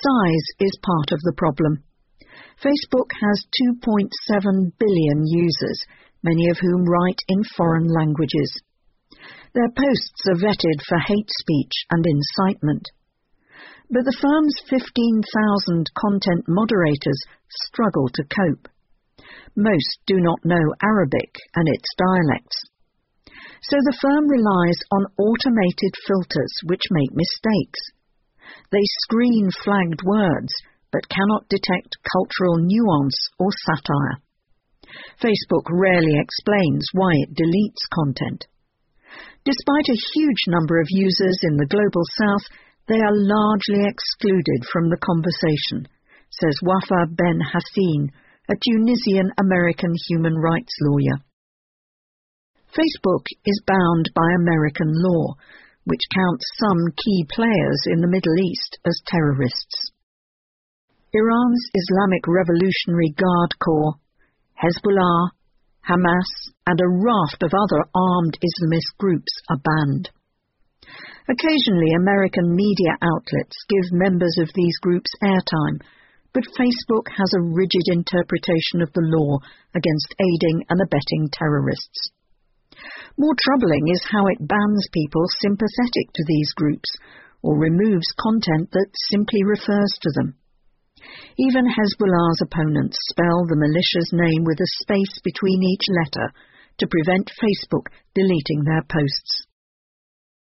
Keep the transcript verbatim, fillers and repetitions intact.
size is part of the problem. Facebook has two point seven billion users, many of whom write in foreign languages. Their posts are vetted for hate speech and incitement. But the firm's fifteen thousand content moderators struggle to cope. Most do not know Arabic and its dialects. So the firm relies on automated filters which make mistakes. They screen flagged words, but cannot detect cultural nuance or satire. Facebook rarely explains why it deletes content. Despite a huge number of users in the Global South, they are largely excluded from the conversation, says Wafa Ben Hassin, a Tunisian-American human rights lawyer. Facebook is bound by American law, which counts some key players in the Middle East as terrorists. Iran's Islamic Revolutionary Guard Corps, Hezbollah, Hamas, and a raft of other armed Islamist groups are banned. Occasionally, American media outlets give members of these groups airtime, but Facebook has a rigid interpretation of the law against aiding and abetting terrorists. More troubling is how it bans people sympathetic to these groups, or removes content that simply refers to them. Even Hezbollah's opponents spell the militia's name with a space between each letter to prevent Facebook deleting their posts.